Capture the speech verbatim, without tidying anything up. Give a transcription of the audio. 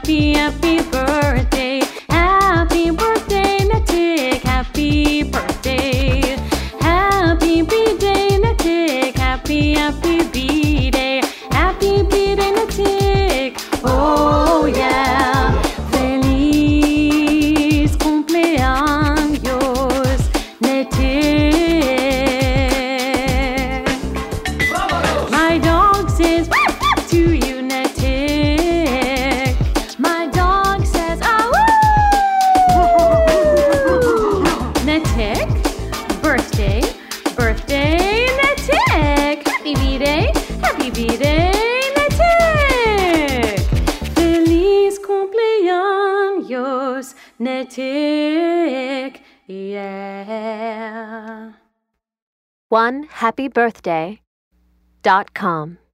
happy, happy birthday. Happy birthday, Netic. Happy birthday. Happy B-Day, Netic. Happy, happy B-Day. Happy B-Day, Netic. Oh yeah. Feliz cumpleaños, Netic. My dog says to you, Netic. My dog says ah woo. Netic, birthday, birthday, Netic. Happy B-Day, happy B-Day, Netic. Feliz cumpleaños, Netic. Yeah. one happy birthday dot com